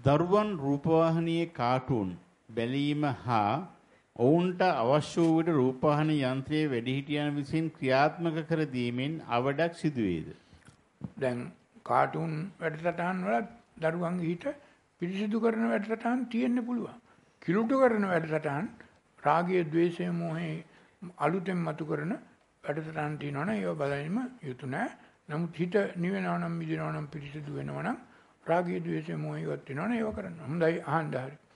දරුවන් රූපවාහිනියේ කාටුන් බැලීම හා ඔවුන්ට අවශ්‍ය වූ විට රූපවාහිනී යන්ත්‍රයේ වැඩිහිටියන් විසින් ක්‍රියාත්මක කර දීමෙන් අවඩක් සිදුවේද? දැන් කාටුන් වැඩසටහන් වල දරුවන්ගේ හිත පිරිසිදු කරන වැඩසටහන් තියෙන්න පුළුවන්. කිලුටු කරන වැඩසටහන් රාගය, ద్వේෂය, මෝහය අලුතෙන් මතු කරන වැඩසටහන් තියෙනවනේ ඒව බලයිම යුතු නෑ. නමුත් හිත නිවෙනවා නම් මිදෙනවා නම් පිරිසිදු වෙනවා නම් රාගය, ద్వේෂය, මෝහය වත් වෙනවනේ ඒව කරන්න. හොඳයි අහන්න හරි.